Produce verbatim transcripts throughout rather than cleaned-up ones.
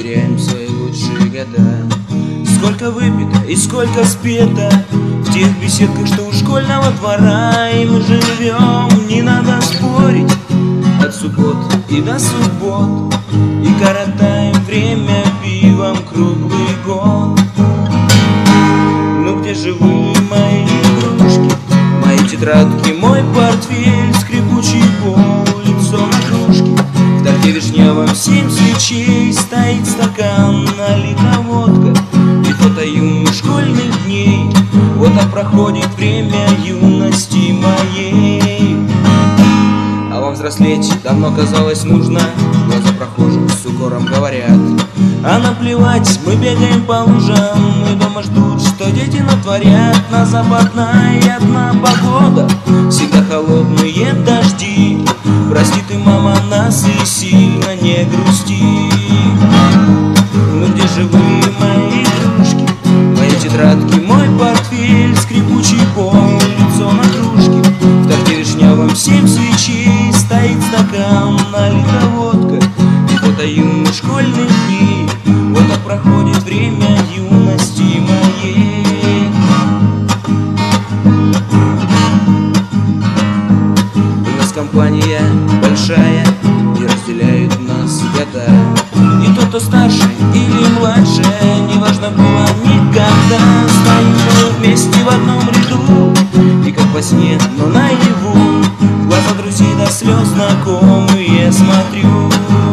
теряем свои лучшие года. Сколько выпито и сколько спето в тех беседках, что у школьного двора. И мы живем, не надо спорить, от суббот и до суббот, и коротаем время пивом круглый год. Ну где же вы, мои игрушки, мои тетрадки, мой портфель, скрипучий пол, лицо на кружке? В торте вишневом семь свечей стоит стакан, налита водка и фото юных школьных дней. Вот так проходит время юности моей. А вам взрослеть давно казалось нужно, глаза прохожих с укором говорят: а наплевать, мы бегаем по лужам, и дома ждут, что дети натворят. На западная и одна погода, всегда холодные дожди. Прости ты, мама, нас и сильно не грусти. Ну где же вы, мои игрушки, мои тетрадки, мой портфель, скрипучий пол, лицо на кружке? В торте вишневом семь свечей стоит стакан, налита водка и фото юных школьных дней. Вот так проходит время юности моей. У нас компания большая, и разделяют нас года. И тот, кто старше или младше, неважно было никогда. Стоим мы вместе в одном ряду, и как во сне, но наяву, в глаза друзей до слез знакомые смотрю.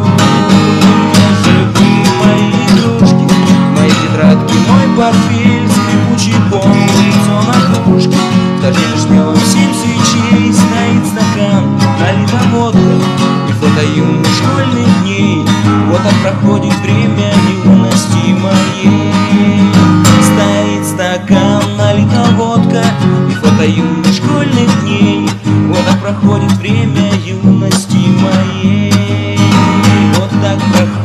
Мой портфель, скрипучий пол, лицо на кружке. В торте вишневом семь свечей стоит стакан, налита водка и фото юных школьных дней. Вот так проходит время юности моей. Стоит стакан, налита водка и фото юных школьных дней. Вот так проходит время юности моей. Вот так проходит